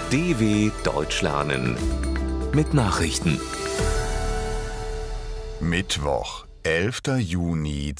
DW Deutsch lernen mit Nachrichten. Mittwoch, 11. Juni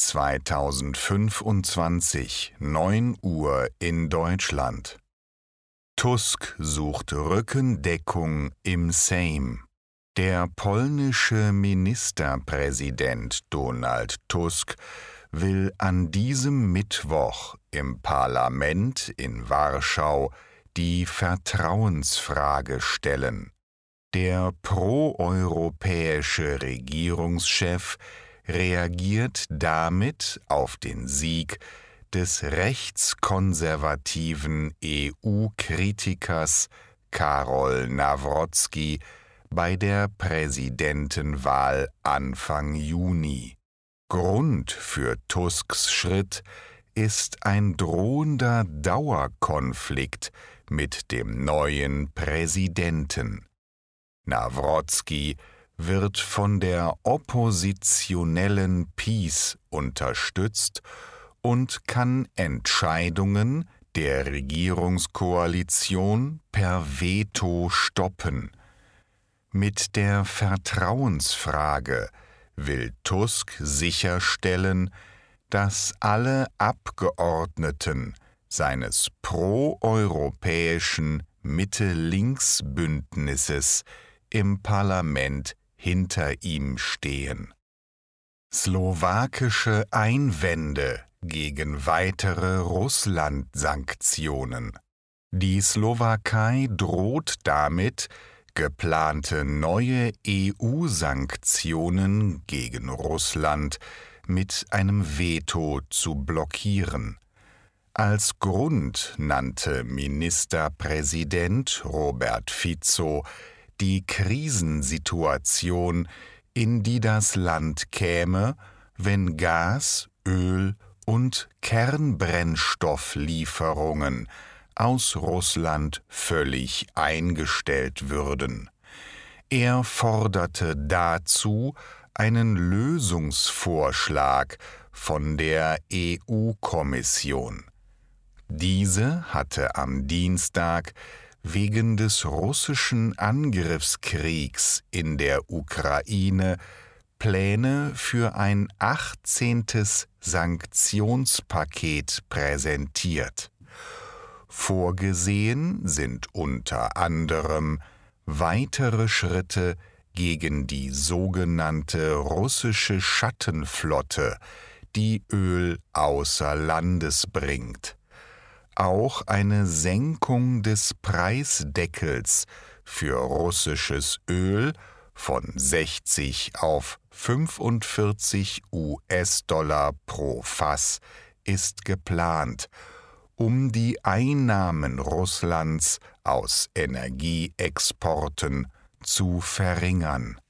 2025, 9 Uhr in Deutschland. Tusk sucht Rückendeckung im Sejm. Der polnische Ministerpräsident Donald Tusk will an diesem Mittwoch im Parlament in Warschau die Vertrauensfrage stellen. Der proeuropäische Regierungschef reagiert damit auf den Sieg des rechtskonservativen EU-Kritikers Karol Nawrocki bei der Präsidentenwahl Anfang Juni. Grund für Tusks Schritt ist ein drohender Dauerkonflikt mit dem neuen Präsidenten. Nawrocki wird von der oppositionellen PiS unterstützt und kann Entscheidungen der Regierungskoalition per Veto stoppen. Mit der Vertrauensfrage will Tusk sicherstellen, dass alle Abgeordneten seines proeuropäischen Mitte-Links-Bündnisses im Parlament hinter ihm stehen. Slowakische Einwände gegen weitere Russland-Sanktionen. Die Slowakei droht damit, geplante neue EU-Sanktionen gegen Russland mit einem Veto zu blockieren. Als Grund nannte Ministerpräsident Robert Fico die Krisensituation, in die das Land käme, wenn Gas-, Öl- und Kernbrennstofflieferungen aus Russland völlig eingestellt würden. Er forderte dazu einen Lösungsvorschlag von der EU-Kommission. Diese hatte am Dienstag wegen des russischen Angriffskriegs in der Ukraine Pläne für ein 18. Sanktionspaket präsentiert. Vorgesehen sind unter anderem weitere Schritte gegen die sogenannte russische Schattenflotte, die Öl außer Landes bringt. Auch eine Senkung des Preisdeckels für russisches Öl von 60 auf 45 US-Dollar pro Fass ist geplant, um die Einnahmen Russlands aus Energieexporten zu verringern.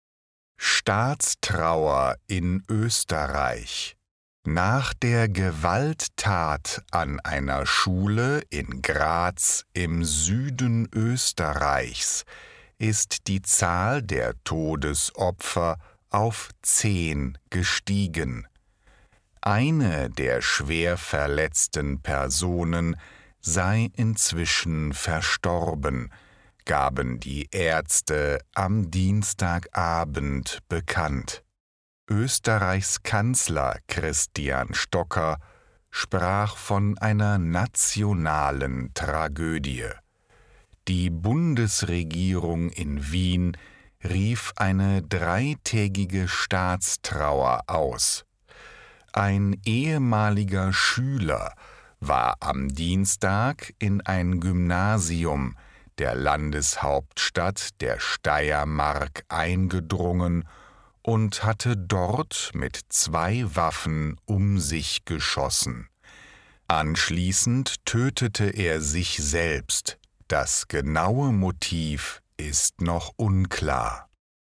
Staatstrauer in Österreich. Nach der Gewalttat an einer Schule in Graz im Süden Österreichs ist die Zahl der Todesopfer auf 10 gestiegen. Eine der schwer verletzten Personen sei inzwischen verstorben, gaben die Ärzte am Dienstagabend bekannt. Österreichs Kanzler Christian Stocker sprach von einer nationalen Tragödie. Die Bundesregierung in Wien rief eine 3-tägige Staatstrauer aus. Ein ehemaliger Schüler war am Dienstag in ein Gymnasium der Landeshauptstadt der Steiermark eingedrungen und hatte dort mit 2 Waffen um sich geschossen. Anschließend tötete er sich selbst. Das genaue Motiv ist noch unklar.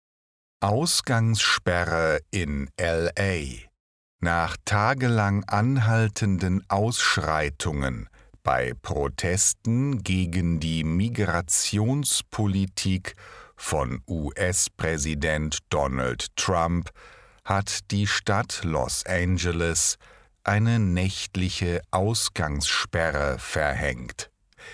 Ausgangssperre in LA. Nach tagelang anhaltenden Ausschreitungen bei Protesten gegen die Migrationspolitik von US-Präsident Donald Trump hat die Stadt Los Angeles eine nächtliche Ausgangssperre verhängt.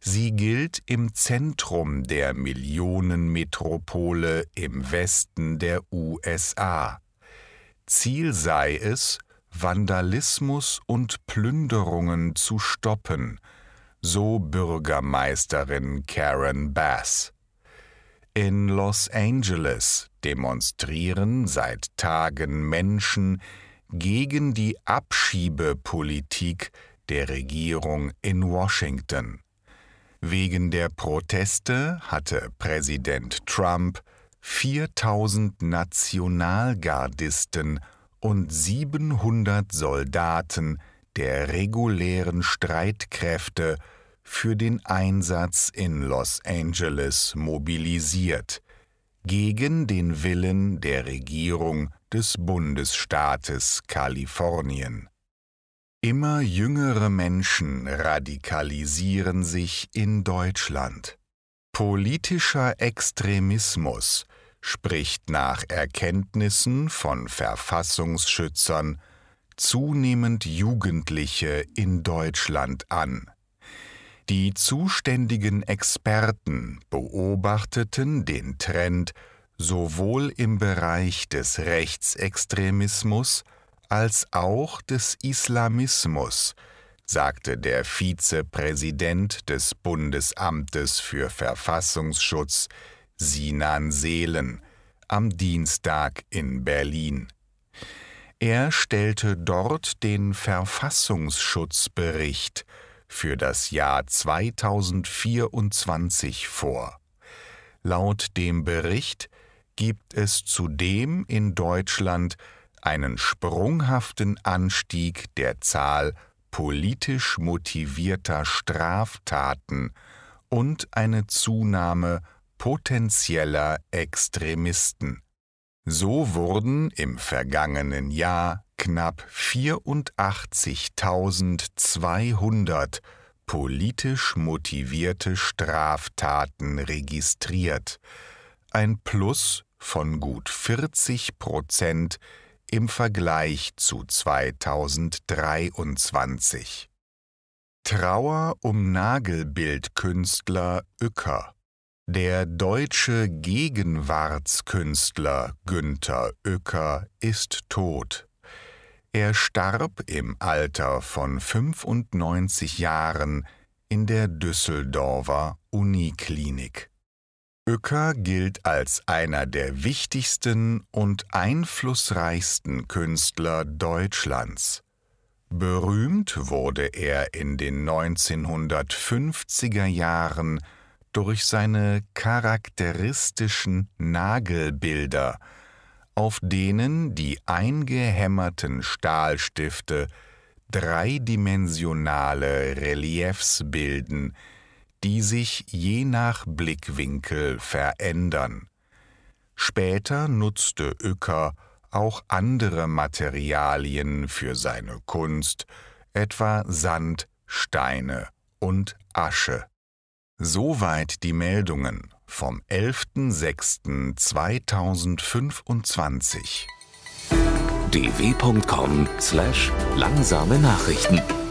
Sie gilt im Zentrum der Millionenmetropole im Westen der USA. Ziel sei es, Vandalismus und Plünderungen zu stoppen, so Bürgermeisterin Karen Bass. In Los Angeles demonstrieren seit Tagen Menschen gegen die Abschiebepolitik der Regierung in Washington. Wegen der Proteste hatte Präsident Trump 4.000 Nationalgardisten und 700 Soldaten der regulären Streitkräfte für den Einsatz in Los Angeles mobilisiert, gegen den Willen der Regierung des Bundesstaates Kalifornien. Immer jüngere Menschen radikalisieren sich in Deutschland. Politischer Extremismus spricht nach Erkenntnissen von Verfassungsschützern zunehmend Jugendliche in Deutschland an. Die zuständigen Experten beobachteten den Trend sowohl im Bereich des Rechtsextremismus als auch des Islamismus, sagte der Vizepräsident des Bundesamtes für Verfassungsschutz, Sinan Seelen, am Dienstag in Berlin. Er stellte dort den Verfassungsschutzbericht für das Jahr 2024 vor. Laut dem Bericht gibt es zudem in Deutschland einen sprunghaften Anstieg der Zahl politisch motivierter Straftaten und eine Zunahme potenzieller Extremisten. So wurden im vergangenen Jahr knapp 84.200 politisch motivierte Straftaten registriert, ein Plus von gut 40% im Vergleich zu 2023. Trauer um Nagelbildkünstler Uecker. Der deutsche Gegenwartskünstler Günter Uecker ist tot. Er starb im Alter von 95 Jahren in der Düsseldorfer Uniklinik. Uecker gilt als einer der wichtigsten und einflussreichsten Künstler Deutschlands. Berühmt wurde er in den 1950er Jahren durch seine charakteristischen Nagelbilder, auf denen die eingehämmerten Stahlstifte dreidimensionale Reliefs bilden, die sich je nach Blickwinkel verändern. Später nutzte Uecker auch andere Materialien für seine Kunst, etwa Sand, Steine und Asche. Soweit die Meldungen vom 11.06.2025. dw.com/langsame Nachrichten